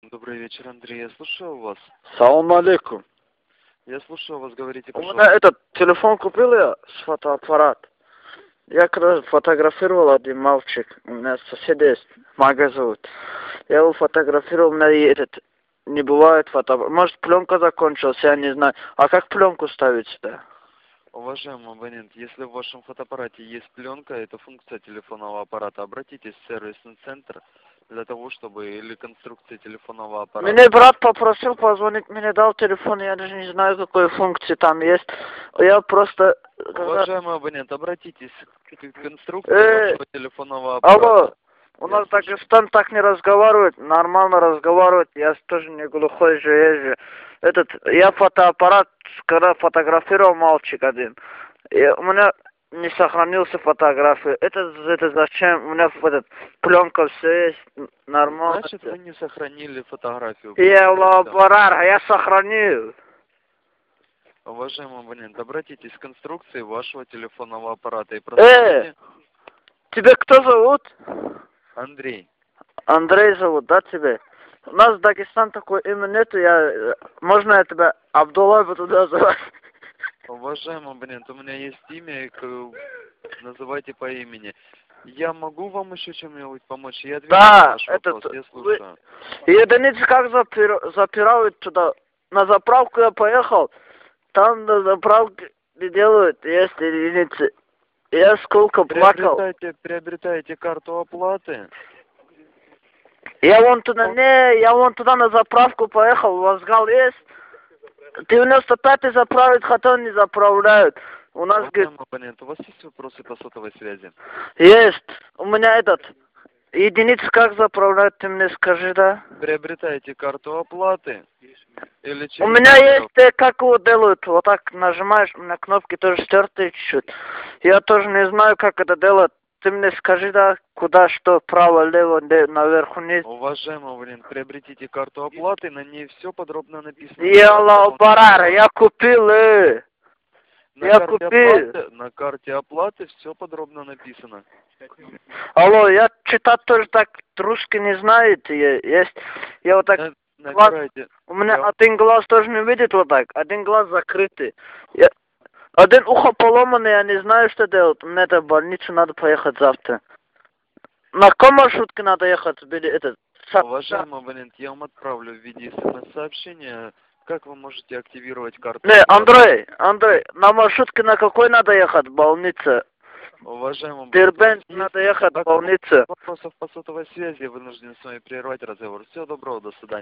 Добрый вечер, Андрей. Я слушаю вас. Салам алейкум. Я слушаю вас, говорите, У пожалуйста. меня этот телефон купил я с фотоаппарат. Я когда фотографировал один мальчик, у меня сосед есть, Мага зовут. Я его фотографировал, у меня и этот не бывает фотоаппарат. Может, пленка закончилась, я не знаю. А как пленку ставить сюда? Уважаемый абонент, если в вашем фотоаппарате есть пленка, это функция телефонного аппарата, обратитесь в сервисный центр для того, чтобы, или конструкции телефонного аппарата. Меня брат попросил позвонить, мне дал телефон, я даже не знаю, какой функции там есть. Я просто... Уважаемый абонент, обратитесь к конструкции вашего телефонного аппарата. Алло, у нас Дагестан так не разговаривает, нормально разговаривает, я тоже не глухой же езжу. Я фотоаппарат, когда фотографировал мальчик один, и у меня не сохранился фотографию. Это зачем? У меня пленка все есть, нормально. Значит, вы не сохранили фотографию. Я сохранил. Уважаемый абонент, обратитесь к конструкции вашего телефонного аппарата и просмотрите. Тебя кто зовут? Андрей. Андрей зовут, да, тебя? У нас в Дагестан такое имя нету, можно я тебя Абдулла буду называть? Уважаемый абонент, у меня есть имя, называйте по имени. Я могу вам еще чем-нибудь помочь? Я отвечу на ваш вопрос, я слушаю. Единицы как запирают туда? На заправку я поехал, там на заправке не делают, есть единицы. Я сколько плакал. Приобретаете карту оплаты? Я вон туда на заправку поехал, у вас гал есть? 95-й заправить, хотя не заправляют. У нас, Уважаемый абонент, у вас есть вопросы по сотовой связи? Есть. У меня единицы как заправляют, ты мне скажи, да? Приобретаете карту оплаты? Или У меня есть, как его делают, вот так нажимаешь, у меня кнопки тоже стертые чуть-чуть. Я тоже не знаю, как это делать. Ты мне скажи, да, куда, что, право, лево, наверху, вниз. Уважаемый абонент, приобретите карту оплаты, на ней все подробно написано. Я купил, На карте оплаты все подробно написано. Алло, я читать тоже так русский не знает, есть. Я вот так... У меня один глаз тоже не видит вот так, один глаз закрытый. Один ухо поломанный, я не знаю, что делать. Мне в больницу надо поехать завтра. На каком маршрутке надо ехать? Уважаемый абонент, я вам отправлю в виде смс-сообщения, как вы можете активировать карту. Андрей, на маршрутке на какой надо ехать? Больница. Уважаемый абонент, Дербент, надо ехать в больницу. Вопросов по сотовой связи, я вынужден с вами прервать разговор. Всего доброго, до свидания.